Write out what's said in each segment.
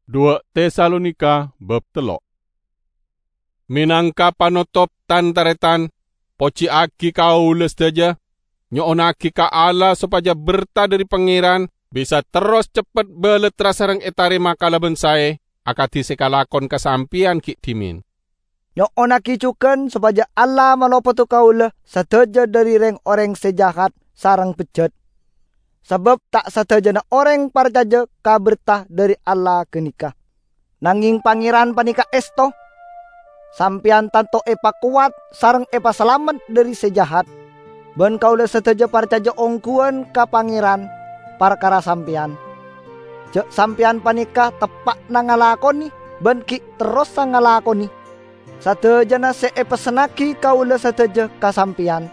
2 Tesalonika bab 3. Minangka panotop tantaretan, poci aki kaula sedaja, nyoonaki ka Allah supaya berta dari pangeran bisa terus cepet beletra sareng etarima kalaben sae, akati sekalakon kasampian ki timin. Nyoonaki cuken supaya Allah malopotu kaula sedaja dari reng orang sejahat sarang pejat. Sebab tak satajana orang percaya ka bertah dari Allah kenika. Nanging pangeran panika esto, sampian tanto epa kuat sareng epa selamat dari sejahat. Ben kaula sataja percaya ongkuan ka pangeran perkara sampian. Jek sampian panika tepak nangalakoni ben ki terus sangalakoni. Satajana se epa senaki kaula sataja ka sampian.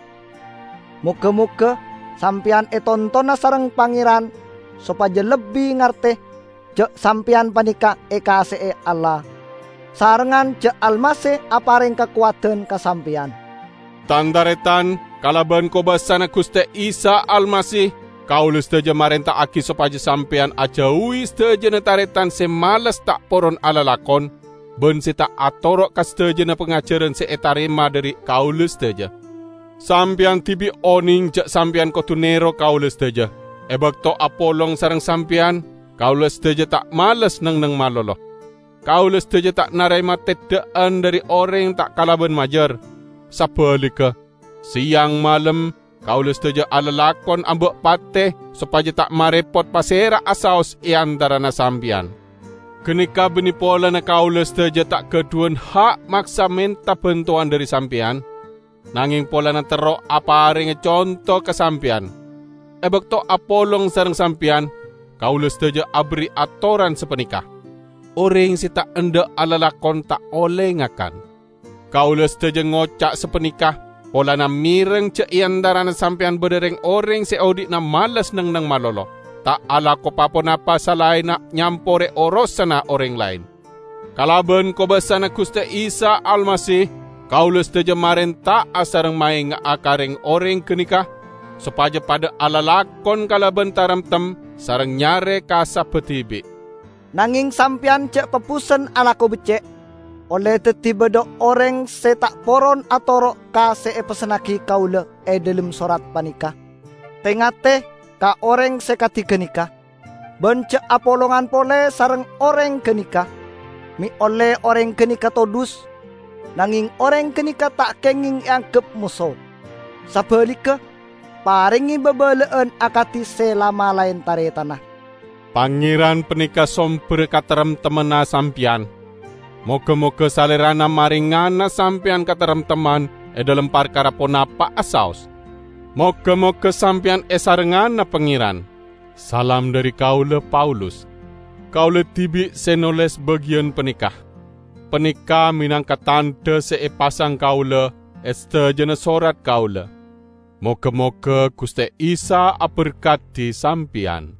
Muka-muka sampian etontona sareng pangeran supaya lebih ngerti jek sampian panika kasih Allah. Sarengan jek almase apareng kekuatan kasampian. Tandaretan kalaban kobasana Gusti Isa Almasih, kaula sedaja marenta aki supaya sampean ajaui sedaja taretan semalas tak poron alalakon, ben sita atorok ka sedaja pengajaran seetarema dari kaula sedaja. Sampian tibi oning jak sampian kotunero kaula sedaja. Ebakto apolong sarang sampian, kaula sedaja tak males nang malolo. Kaula sedaja tak narema tedaan dari orang tak kalaban majar. Sabalika, siang malam, kaula sedaja alalakon ambek pateh supaya tak marepot pasera asaos iantara na sampian. Kenika benipola na kaula sedaja tak keduan hak maksa minta bantuan dari sampian. Nanging pola na tero apa ringe contoh kesampian. Ebekto apolong sareng sampian, kaula sedaja abri atoran sepenikah. Orang si tak enda alalakon tak oleh ngakan. Kaula sedaja ngocak sepenikah, pola na mireng ce iandaran sampian bedereng orang si audit na malas nang malolo. Tak ala ko papon apa salay na nyampore oros sana orang lain. Kalaban ko basana Gusti Isa Almasih, kaula sedaja maren tak asareng maeng akareng orang kenikah, supaya pada alalakon kalaban taramtem sareng nyare kasa petibi. Nanging sampian cek pepusen alako becek, oleh tetiba do orang setak poron atoro ka pesenaki kaula dalam surat panika. Tengate ka orang sekati kenikah, bencek apolongan pole sareng orang kenikah, mi oleh orang kenikah todus, nanging orang kenika tak kenging angkep musuh. Sabalika, paringi bebeleen akati selama lain tare tanah. Pangeran penika somber katerem temena sampian. Moga-moga salerana maringana sampian katerem teman dalam perkara ponapa asaos. Moga-moga sampian esarengana pangeran. Salam dari kaula Paulus. Kaula tibi senoles bagian penikah. Penikah minangka tanda seepasang kaula jana sorat kaula. Moga-moga Gusti Isa aberkati sampian.